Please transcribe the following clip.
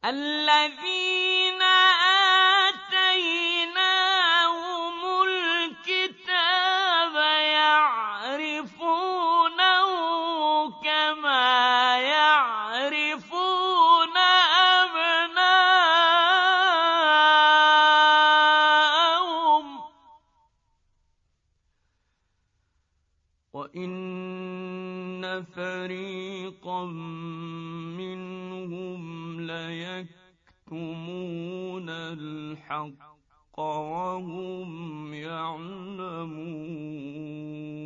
الَّذِينَ آتَيْنَاهُمُ الْكِتَابَ يَعْرِفُونَهُ كَمَا يَعْرِفُونَ أَبْنَاءَهُمْ ۖ وَإِنَّ فَرِيقًا مِّنْهُمْ لَيَكْتُمُونَ الْحَقَّ وَهُمْ يَعْلَمُونَ